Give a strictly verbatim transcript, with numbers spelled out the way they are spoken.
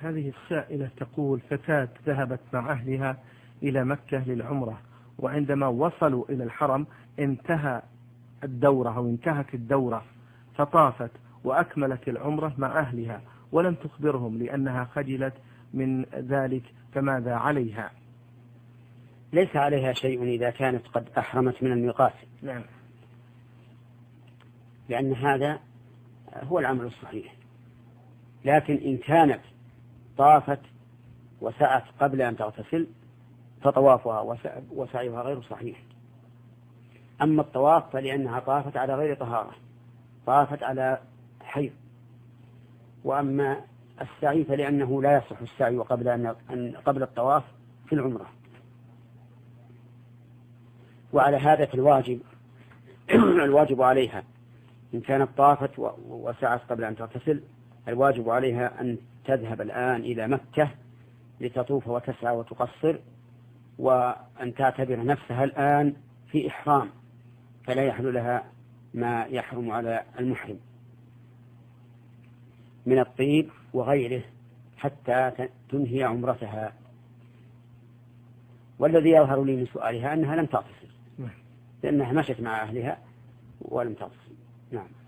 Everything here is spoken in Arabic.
هذه السائلة تقول فتاة ذهبت مع أهلها إلى مكة للعمرة، وعندما وصلوا إلى الحرم انتهى الدورة أو انتهت الدورة، فطافت وأكملت العمرة مع أهلها ولم تخبرهم لأنها خجلت من ذلك، فماذا عليها؟ ليس عليها شيء إذا كانت قد أحرمت من الميقات. نعم. لأن هذا هو العمل الصحيح. لكن إن كانت طافت وسعت قبل أن تغتسل فطوافها وسعيها غير صحيح. أما الطواف فلأنها طافت على غير طهارة، طافت على حيض. وأما السعي فلأنه لا يصح السعي قبل أن قبل الطواف في العمرة. وعلى هذا فالواجب الواجب عليها إن كانت طافت وسعت قبل أن تغتسل، الواجب عليها أن تذهب الآن إلى مكة لتطوف وتسعى وتقصر، وأن تعتبر نفسها الآن في إحرام، فلا يحل لها ما يحرم على المحرم من الطيب وغيره حتى تنهي عمرتها. والذي يظهر لي من سؤالها أنها لم تغتسل، لأنها مشت مع أهلها ولم تغتسل. نعم.